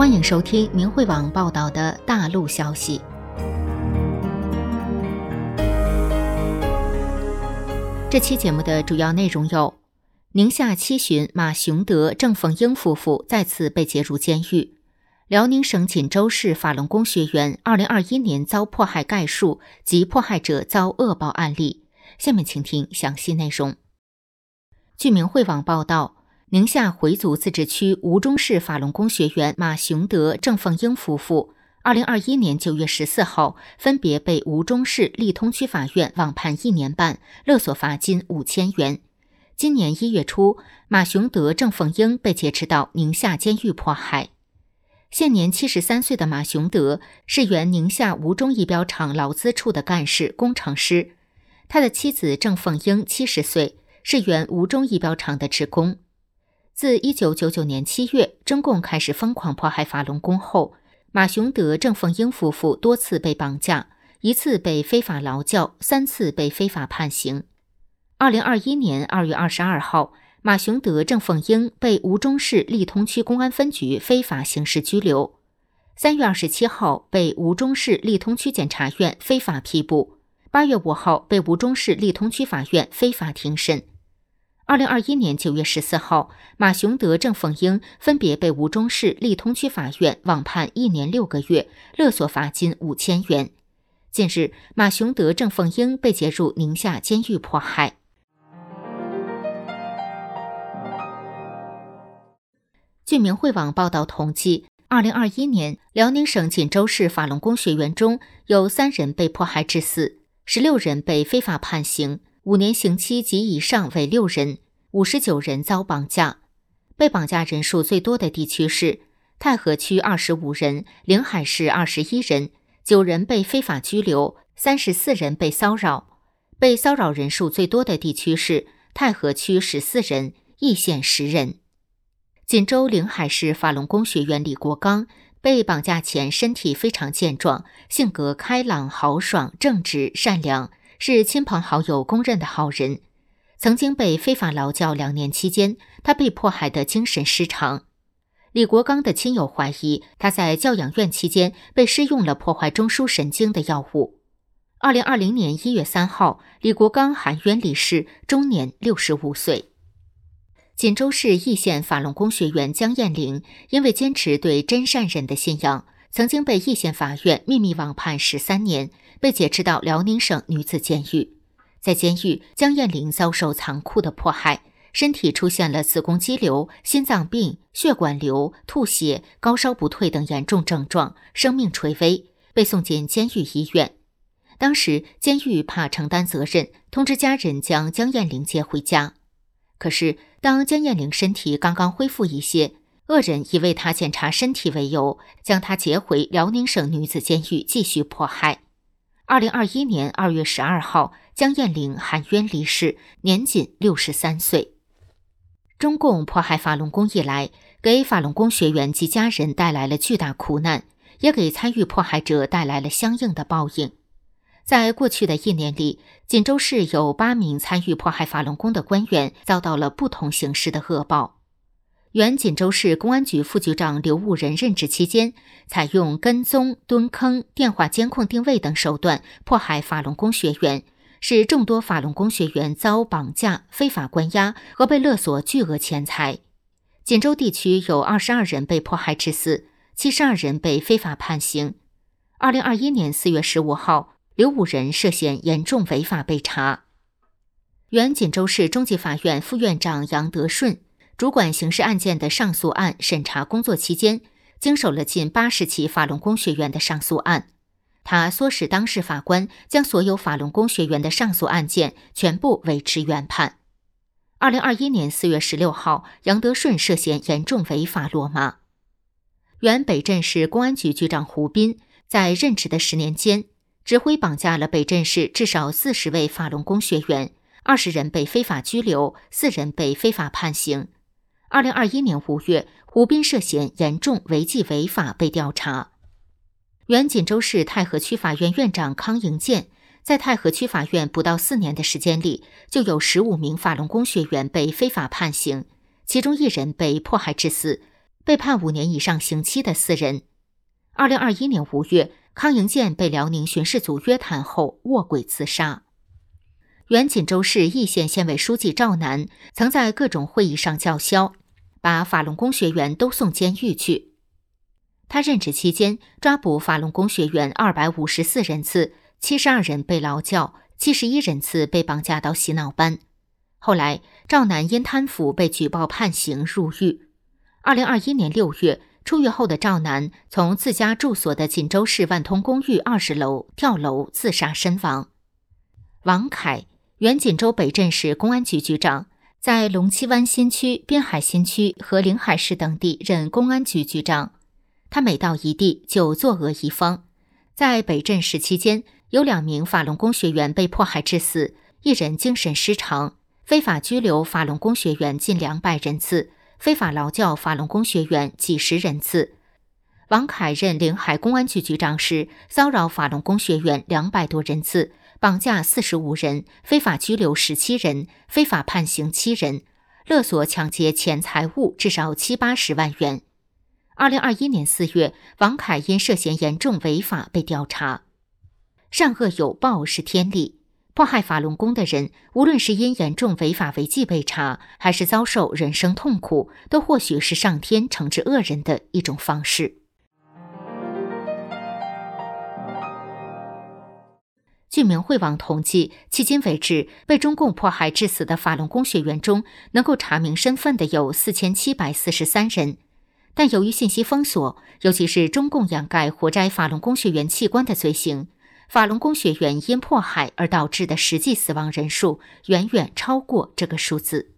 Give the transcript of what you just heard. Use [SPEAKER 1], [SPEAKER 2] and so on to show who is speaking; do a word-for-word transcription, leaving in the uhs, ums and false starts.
[SPEAKER 1] 欢迎收听明慧网报道的大陆消息。这期节目的主要内容有：宁夏七旬马雄德、郑凤英夫妇再次被解入监狱；辽宁省锦州市法轮功学员二零二一年遭迫害概述及迫害者遭恶报案例。下面请听详细内容。据明慧网报道，宁夏回族自治区吴忠市法轮功学员马雄德、郑凤英夫妇二零二一年九月十四号分别被吴忠市利通区法院网判一年半，勒索罚金五千元。今年一月初，马雄德、郑凤英被劫持到宁夏监狱迫害。现年七十三岁的马雄德是原宁夏吴忠仪表厂劳资处的干事、工程师，他的妻子郑凤英七十岁，是原吴忠仪表厂的职工。自一九九九年七月，中共开始疯狂迫害法轮功后，马雄德、郑凤英夫妇多次被绑架，一次被非法劳教，三次被非法判刑。二零二一年二月二十二号，马雄德、郑凤英被吴忠市利通区公安分局非法刑事拘留。三月二十七号，被吴忠市利通区检察院非法批捕。八月五号，被吴忠市利通区法院非法庭审。二零二一年九月十四号，马雄德、郑凤英分别被吴忠市利通区法院网判一年六个月，勒索罚金五千元。近日，马雄德、郑凤英被劫入宁夏监狱迫害。据明慧网报道统计，二零二一年，辽宁省锦州市法轮功学员中有三人被迫害致死，十六人被非法判刑，五年刑期及以上为六人，五十九人遭绑架。被绑架人数最多的地区是太和区二十五人，临海市二十一人，九人被非法拘留，三十四人被骚扰。被骚扰人数最多的地区是太和区十四人，易县十人。锦州临海市法轮功学员李国刚被绑架前身体非常健壮，性格开朗豪爽、正直善良，是亲朋好友公认的好人。曾经被非法劳教两年期间，他被迫害得精神失常。李国刚的亲友怀疑他在教养院期间被施用了破坏中枢神经的药物。二零二零年一月三号，李国刚含冤离世，终年六十五岁。锦州市易县法轮功学员江艳玲因为坚持对真善忍的信仰，曾经被易县法院秘密网判十三年，被解持到辽宁省女子监狱。在监狱，江艳玲遭受残酷的迫害，身体出现了子宫肌瘤、心脏病、血管瘤、吐血、高烧不退等严重症状，生命垂危，被送进监狱医院。当时监狱怕承担责任，通知家人将江艳玲接回家。可是当江艳玲身体刚刚恢复一些，恶人以为她检查身体为由，将她劫回辽宁省女子监狱继续迫害。二零二一年二月十二号，江艳玲含冤离世，年仅六十三岁。中共迫害法轮功以来，给法轮功学员及家人带来了巨大苦难，也给参与迫害者带来了相应的报应。在过去的一年里，锦州市有八名参与迫害法轮功的官员遭到了不同形式的恶报。原锦州市公安局副局长刘武仁任职期间，采用跟踪、蹲坑、电话监控定位等手段迫害法轮功学员，使众多法轮功学员遭绑架、非法关押和被勒索巨额钱财。锦州地区有二十二人被迫害致死，七十二人被非法判刑。二零二一年四月十五号，刘武仁涉嫌严重违法被查。原锦州市中级法院副院长杨德顺主管刑事案件的上诉案审查工作期间，经手了近八十起法轮功学员的上诉案。他唆使当事法官将所有法轮功学员的上诉案件全部维持原判。二零二一年四月十六号，杨德顺涉嫌严重违法落马。原北镇市公安局局长胡斌在任职的十年间，指挥绑架了北镇市至少四十位法轮功学员，二十人被非法拘留，四人被非法判刑。二零二一年五月，胡斌涉嫌严重违纪违法被调查。原锦州市太和区法院院长康迎建在太和区法院不到四年的时间里，就有十五名法轮功学员被非法判刑，其中一人被迫害致死， 被判五年以上刑期的四人。二零二一年五月，康营建被辽宁巡视组约谈后卧轨自杀。原锦州市义县县委书记赵楠曾在各种会议上叫嚣，把法轮功学员都送监狱去。他任职期间，抓捕法轮功学员二百五十四人次，七十二人被劳教，七十一人次被绑架到洗脑班。后来，赵楠因贪腐被举报判刑入狱。二零二一年六月，出狱后的赵楠从自家住所的锦州市万通公寓二十楼跳楼自杀身亡。王凯，原锦州北镇市公安局局长，在龙七湾新区、滨海新区和临海市等地任公安局局长。他每到一地就作恶一方。在北镇市期间，有两名法轮功学员被迫害致死，一人精神失常，非法拘留法轮功学员近两百人次，非法劳教法轮功学员几十人次。王凯任临海公安局局长时，骚扰法轮功学员两百多人次，绑架四十五人，非法拘留十七人，非法判刑七人，勒索抢劫钱财物至少七八十万元。二零二一年四月，王凯因涉嫌严重违法被调查。善恶有报是天理，迫害法轮功的人，无论是因严重违法违纪被查，还是遭受人生痛苦，都或许是上天惩治恶人的一种方式。据明慧网统计，迄今为止，被中共迫害致死的法轮功学员中，能够查明身份的有四千七百四十三人。但由于信息封锁，尤其是中共掩盖活摘法轮功学员器官的罪行，法轮功学员因迫害而导致的实际死亡人数远远超过这个数字。